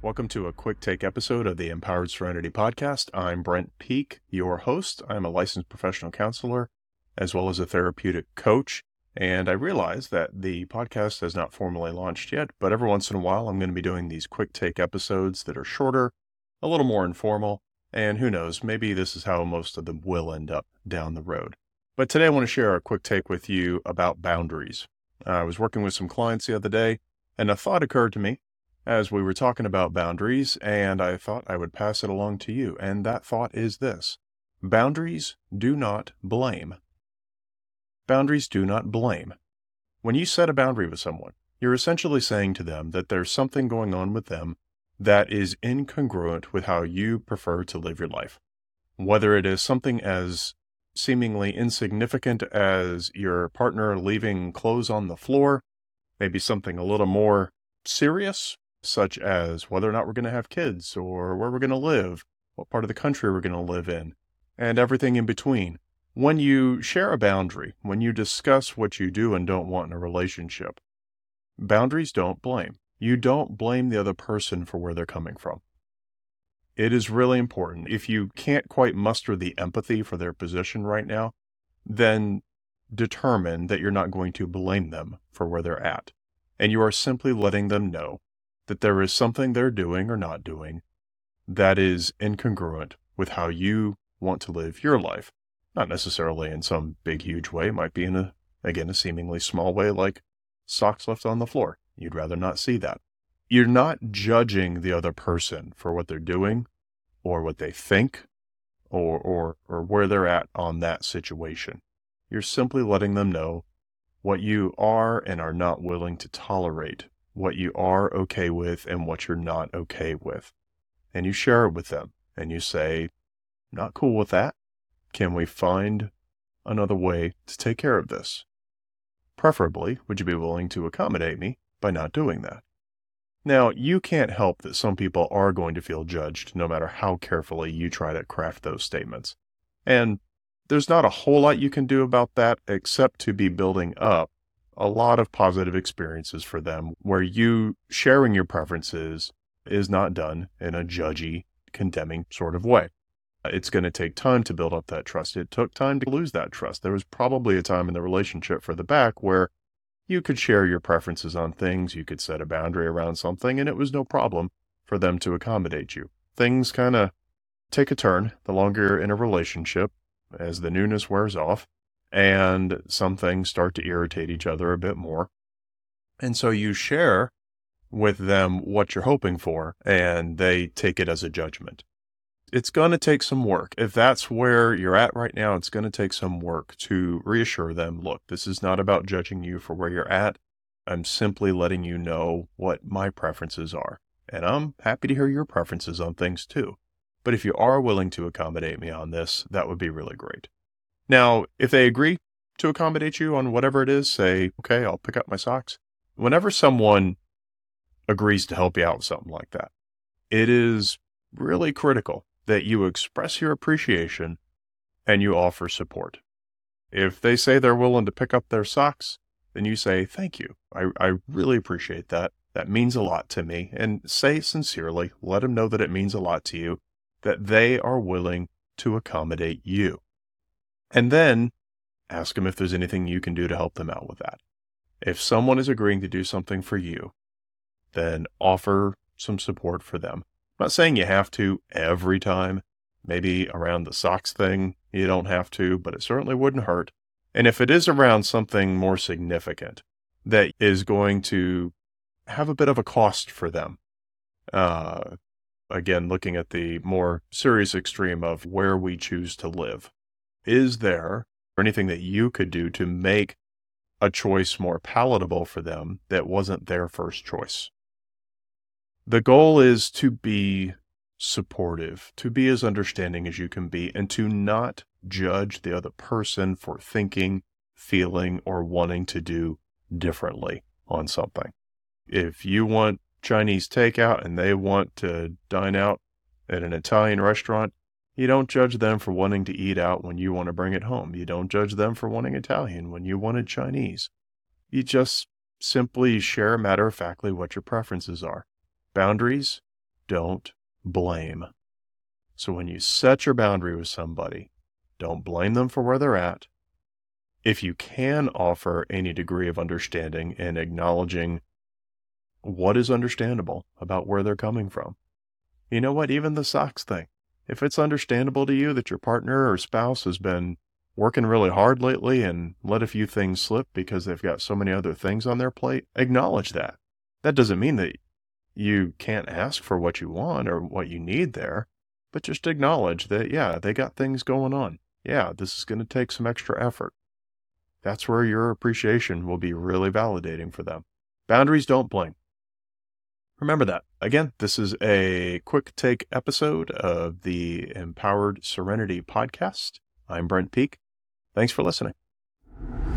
Welcome to a quick take episode of the Empowered Serenity Podcast. I'm Brent Peak, your host. I'm a licensed professional counselor as well as a therapeutic coach. And I realize that the podcast has not formally launched yet, but every once in a while I'm going to be doing these quick take episodes that are shorter, a little more informal, and who knows, maybe this is how most of them will end up down the road. But today I want to share a quick take with you about boundaries. I was working with some clients the other day, and a thought occurred to me as we were talking about boundaries, and I thought I would pass it along to you. And that thought is this: boundaries do not blame. Boundaries do not blame. When you set a boundary with someone, you're essentially saying to them that there's something going on with them that is incongruent with how you prefer to live your life. Whether it is something as seemingly insignificant as your partner leaving clothes on the floor, maybe something a little more serious, such as whether or not we're going to have kids, or where we're going to live, what part of the country we're going to live in, and everything in between. When you share a boundary, when you discuss what you do and don't want in a relationship, boundaries don't blame. You don't blame the other person for where they're coming from. It is really important. If you can't quite muster the empathy for their position right now, then determine that you're not going to blame them for where they're at. And you are simply letting them know that there is something they're doing or not doing that is incongruent with how you want to live your life. Not necessarily in some big, huge way. It might be in a seemingly small way, like socks left on the floor. You'd rather not see that. You're not judging the other person for what they're doing or what they think or where they're at on that situation. You're simply letting them know what you are and are not willing to tolerate, what you are okay with and what you're not okay with. And you share it with them and you say, not cool with that. Can we find another way to take care of this? Preferably, would you be willing to accommodate me by not doing that? Now, you can't help that some people are going to feel judged no matter how carefully you try to craft those statements. And there's not a whole lot you can do about that except to be building up a lot of positive experiences for them where you sharing your preferences is not done in a judgy, condemning sort of way. It's going to take time to build up that trust. It took time to lose that trust. There was probably a time in the relationship for the back where you could share your preferences on things, you could set a boundary around something, and it was no problem for them to accommodate you. Things kind of take a turn the longer you're in a relationship as the newness wears off, and some things start to irritate each other a bit more. And so you share with them what you're hoping for, and they take it as a judgment. It's going to take some work. If that's where you're at right now, it's going to take some work to reassure them, look, this is not about judging you for where you're at. I'm simply letting you know what my preferences are. And I'm happy to hear your preferences on things too. But if you are willing to accommodate me on this, that would be really great. Now, if they agree to accommodate you on whatever it is, say, okay, I'll pick up my socks. Whenever someone agrees to help you out with something like that, it is really critical that you express your appreciation and you offer support. If they say they're willing to pick up their socks, then you say, thank you. I really appreciate that. That means a lot to me. And say sincerely, let them know that it means a lot to you, that they are willing to accommodate you. And then ask them if there's anything you can do to help them out with that. If someone is agreeing to do something for you, then offer some support for them. I'm not saying you have to every time. Maybe around the socks thing, you don't have to, but it certainly wouldn't hurt. And if it is around something more significant that is going to have a bit of a cost for them, again, looking at the more serious extreme of where we choose to live, is there anything that you could do to make a choice more palatable for them that wasn't their first choice? The goal is to be supportive, to be as understanding as you can be, and to not judge the other person for thinking, feeling, or wanting to do differently on something. If you want Chinese takeout and they want to dine out at an Italian restaurant, you don't judge them for wanting to eat out when you want to bring it home. You don't judge them for wanting Italian when you wanted Chinese. You just simply share matter-of-factly what your preferences are. Boundaries don't blame. So when you set your boundary with somebody, don't blame them for where they're at. If you can offer any degree of understanding and acknowledging what is understandable about where they're coming from. You know what? Even the socks thing. If it's understandable to you that your partner or spouse has been working really hard lately and let a few things slip because they've got so many other things on their plate, acknowledge that. That doesn't mean that you can't ask for what you want or what you need there, but just acknowledge that, yeah, they got things going on. Yeah, this is going to take some extra effort. That's where your appreciation will be really validating for them. Boundaries don't blame. Remember that. Again, this is a quick take episode of the Empowered Serenity podcast. I'm Brent Peak. Thanks for listening.